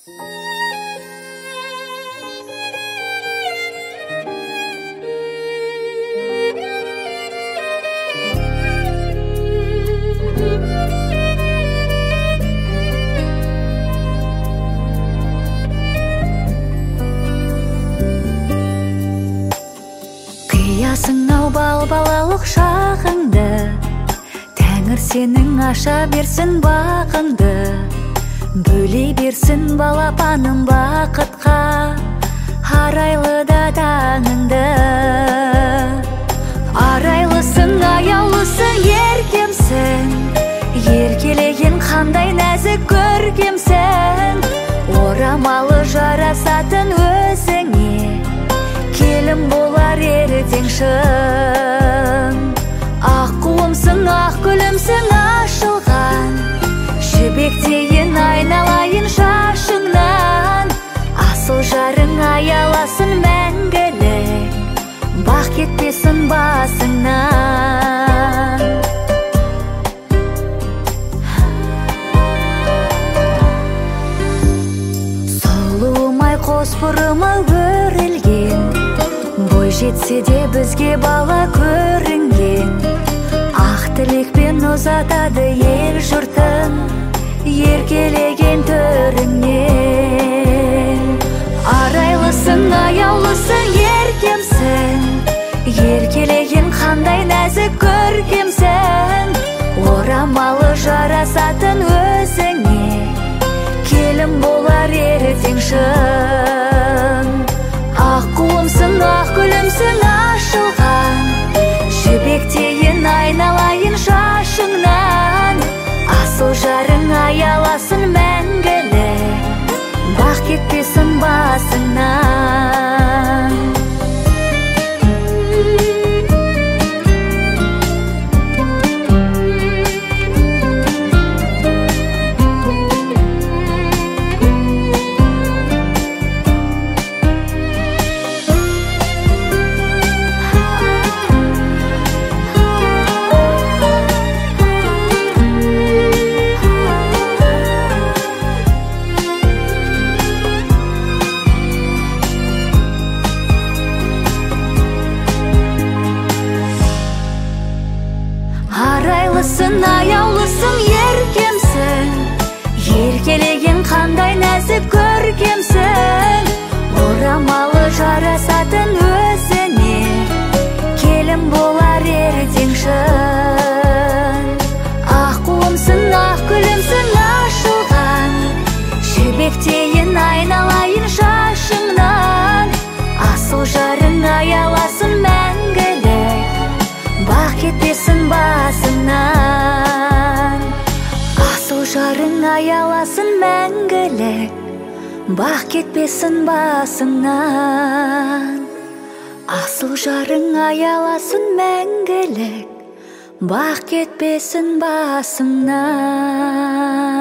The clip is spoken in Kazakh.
Қиясың-ау балалық шағыңды, Тәңір сенің аша берсін бағыңды, бөлей берсін балапаным бақытқа, арайлы да таңыңды. Арайлысың, аяулысың, еркемсің, еркелеген қандай нәзік көркемсің, орамалы жарасатын өзіңе, келін болар ертең шын. Ақ қуымсың, ақ гүлімсің, ашылған жібектейін айналайын шашыңнан. Асыл жарың аяласын мәңгілік, бақ кетпесін басыңнан. Сұлуым-ай қос бұрымы өрілген, бой жетсе де бізге бала көрінген, ақ тілекпен ұзатады ел жұртын еркелеген төріңнен. Арайлысың, аяулысың, еркемсің, еркелеген қандай нәзік көркемсің, орамалы жарасатын өзіңе, келін болар ертең шын. Ақ қуымсың, ақ гүлімсің, ашылған жібектейін айналайын шашыңнан. Асыл жарың аяласын мәңгілік, бақ кетпесін басыңнан. Арайлысың, аяулысың, еркемсің, еркелеген қандай нәзік көркемсің, орамалы жарасатын өзіне, келін болар ертең шын. Ақ қуымсың, ақ гүлімсің, ашылған жібектейін айналайын шашыңнан. Асыл жарың аяласын мәңгілік, бақ кетпесін басыңнан. Асыл жарың аяласын мәңгілік, бақ кетпесін басыңнан. Асыл жарың аяласын мәңгілік, бақ кетпесін басыңнан.